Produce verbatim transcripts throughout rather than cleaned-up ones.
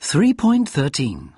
three point thirteen.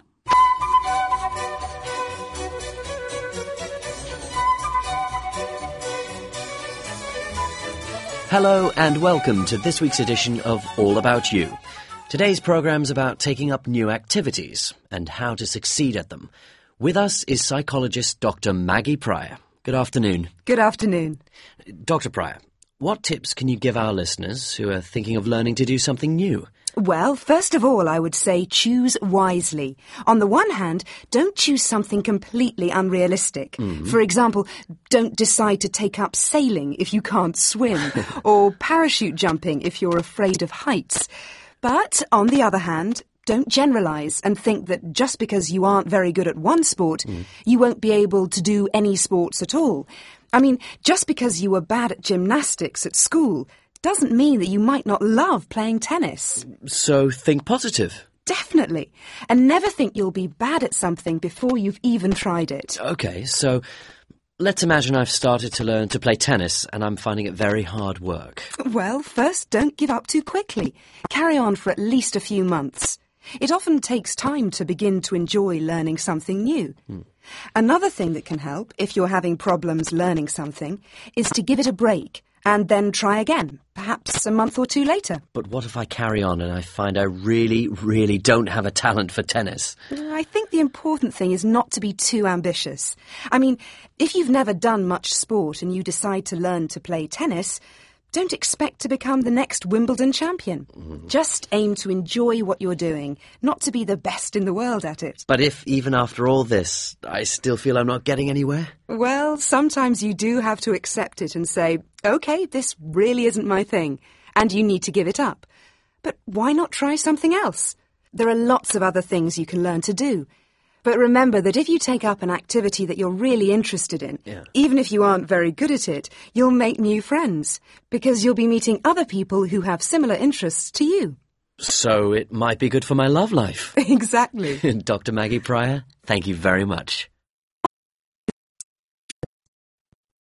Hello and welcome to this week's edition of All About You. Today's programme's about taking up new activities and how to succeed at them. With us is psychologist Doctor Maggie Pryor. Good afternoon. Good afternoon. Doctor Pryor, what tips can you give our listeners who are thinking of learning to do something new? Well, first of all, I would say choose wisely. On the one hand, don't choose something completely unrealistic. Mm. For example, don't decide to take up sailing if you can't swim, or parachute jumping if you're afraid of heights. But, on the other hand, don't generalise and think that just because you aren't very good at one sport, mm. you won't be able to do any sports at all. I mean, just because you were bad at gymnastics at school doesn't mean that you might not love playing tennis. So think positive. Definitely. And never think you'll be bad at something before you've even tried it. OK, so let's imagine I've started to learn to play tennis and I'm finding it very hard work. Well, first, don't give up too quickly. Carry on for at least a few months. It often takes time to begin to enjoy learning something new. Hmm. Another thing that can help, if you're having problems learning something, is to give it a break and then try again, perhaps a month or two later. But what if I carry on and I find I really, really don't have a talent for tennis? I think the important thing is not to be too ambitious. I mean, if you've never done much sport and you decide to learn to play tennis, don't expect to become the next Wimbledon champion. Mm. Just aim to enjoy what you're doing, not to be the best in the world at it. But if, even after all this, I still feel I'm not getting anywhere? Well, sometimes you do have to accept it and say, OK, this really isn't my thing, and you need to give it up. But why not try something else? There are lots of other things you can learn to do. But remember that if you take up an activity that you're really interested in, yeah. even if you aren't very good at it, you'll make new friends, because you'll be meeting other people who have similar interests to you. So it might be good for my love life. Exactly. Doctor Maggie Pryor, thank you very much.